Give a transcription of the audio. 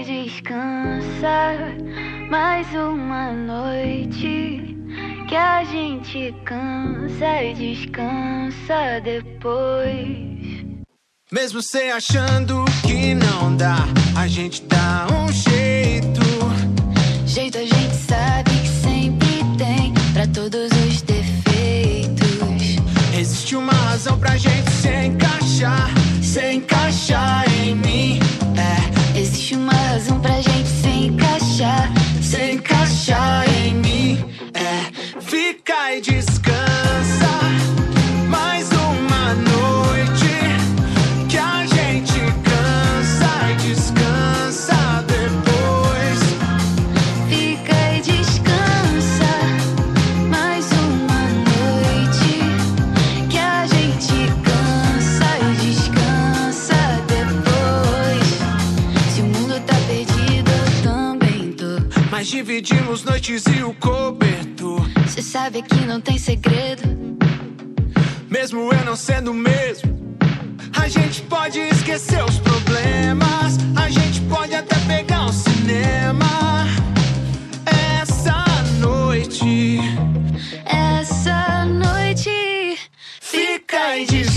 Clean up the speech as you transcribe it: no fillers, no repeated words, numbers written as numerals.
e descansa. Mais uma noite que a gente cansa e descansa depois. Mesmo cê achando que não dá, a gente dá um jeito. Jeito a gente sabe que sempre tem, pra todos os defeitos. Existe uma razão pra gente se encaixar em mim. Existe uma razão pra gente se encaixar em mim. Fica e descansa. Mais uma noite que a gente cansa e descansa depois. Fica e descansa. Mais uma noite que a gente cansa e descansa depois. Se o mundo tá perdido, eu também tô. Mas dividimos noites e o cobertor. Cê sabe que não tem segredo. Mesmo eu não sendo o mesmo, a gente pode esquecer os problemas. A gente pode até pegar um cinema. Essa noite fica e descansa.